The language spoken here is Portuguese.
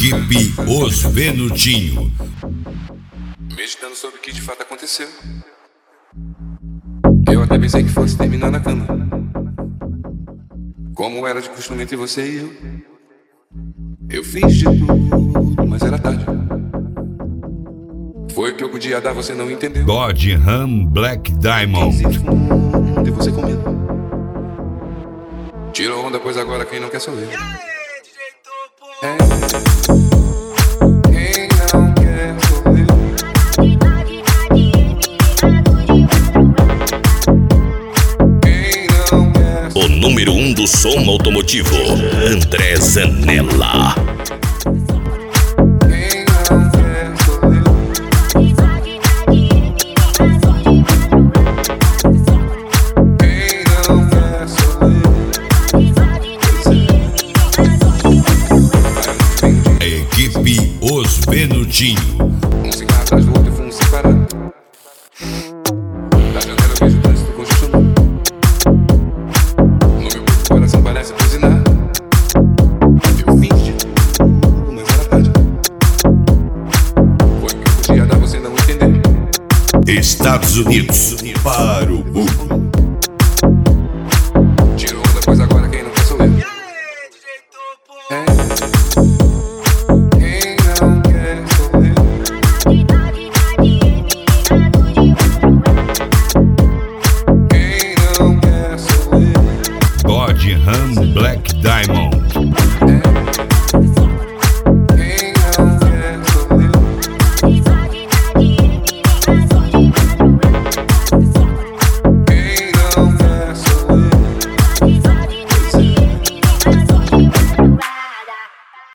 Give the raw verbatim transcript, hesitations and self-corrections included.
Equipe Os Venutinho. Meditando sobre o que de fato aconteceu, eu até pensei que fosse terminar na cama, como era de costume entre você e eu. Eu fiz de tudo, mas era tarde. Foi o que eu podia dar, você não entendeu. God Ram Black Diamond. E você com medo. Tirou onda, pois agora quem não quer sou eu. É. Quem não quer sou eu. Quem não quer sou eu. O número um do som automotivo, André Zanella. Equipe Os Venutinho. Um cigarro atrás do outro e fumo separado. Da janela eu vejo o trânsito congestionado. No meu coração parece buzinar. Eu fiz de tudo, mas era tarde. Foi o que eu podia dar, você não entendeu. Estados Unidos para o mundo.